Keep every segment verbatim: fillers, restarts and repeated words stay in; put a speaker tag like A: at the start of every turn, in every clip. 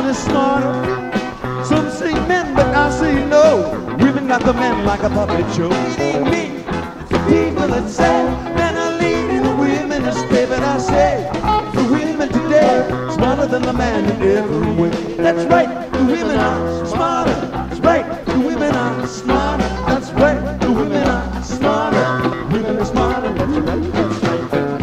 A: is smarter. Some say men, but I say no. Women got the men like a puppet show. It ain't me, it's the people that say men are leading the women astray. But I say the women today smarter than the man in every way. That's right, the women are smarter. That's right, the women are smarter. That's right, the women are smarter. Women are smarter. That's right, that's right.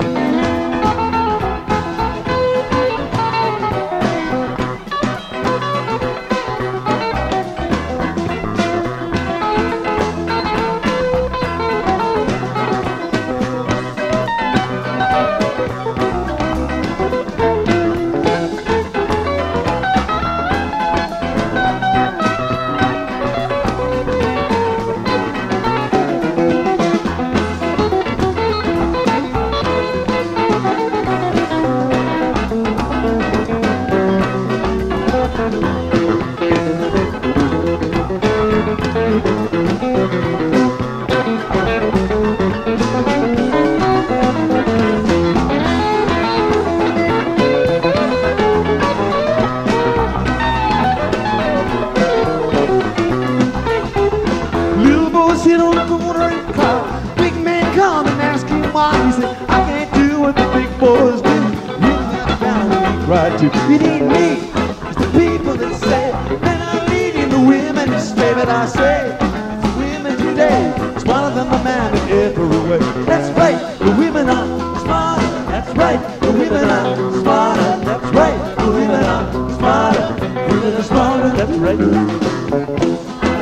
A: It ain't me, it's the people that say men are leading the women astray. But I say the women today smarter than the man in every way. That's right, the women are smarter. That's right, the women are smarter. That's right, the women are smarter. Women are smarter. That's right.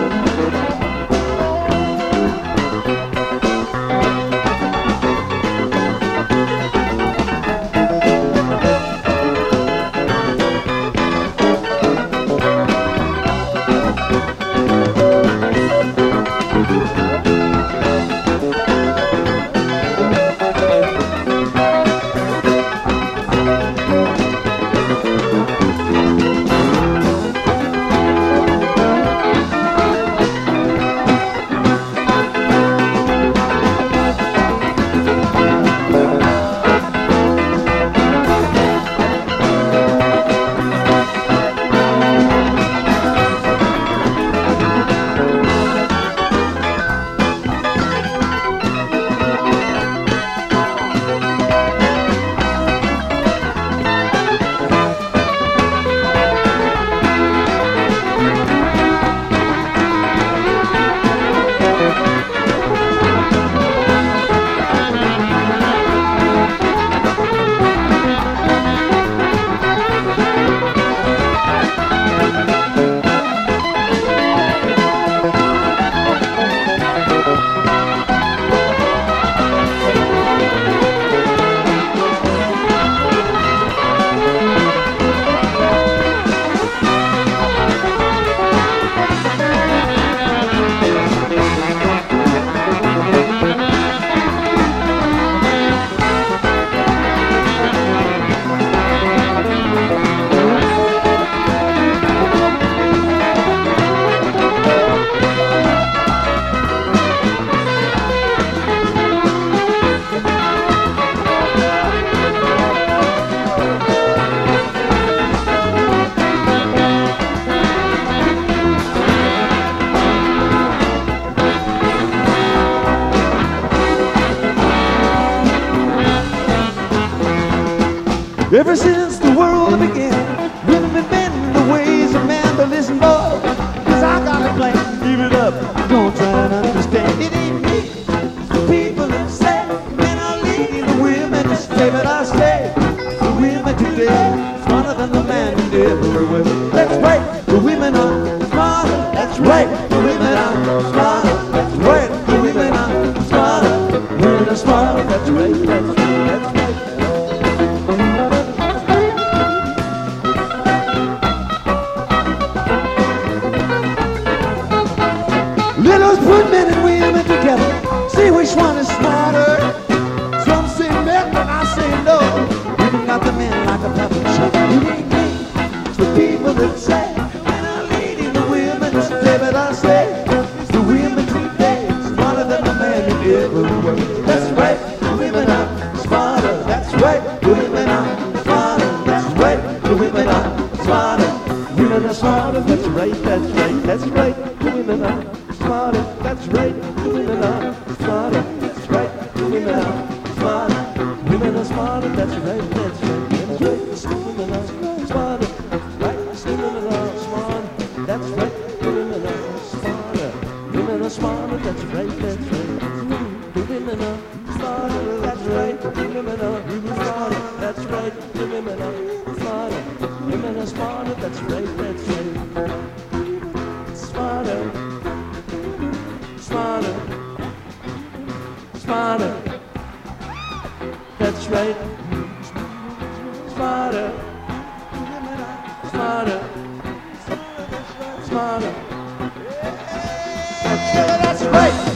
A: Ever since the world began, women been bending the ways of man. But listen, boy, cause I got a plan. Give it up, don't try and understand. It ain't me, it's the people that say men are leading the women astray. But I say the women today smarter than the man in every way. That's right, the women are smarter. That's right, the women are smarter. That's right, the women are smarter. Women are smarter. That's right, that's right, that's right. Let us put men and women together, see which one is smarter. Some say men, but I say no. Women got the men like a puppet show. It ain't me, it's the people that say men are leading the women astray. But I say it's the women today smarter than the man in every way. That's right, the women are smarter. That's right, the women are smarter. That's right, the women are smarter. women are smarter, that's right. Women are smarter, women are smarter, that's right, that's right, that's right. Women are smarter, right? Women are smarter, that's right. Women are smarter, women are smarter, that's right, that's right. Women are smarter, that's right. Women are smarter, that's right. Women are smarter, women are smarter, that's right, that's right. Smarter, smarter, smarter, that's right. Smarter, smarter, smarter, that's right. That's right.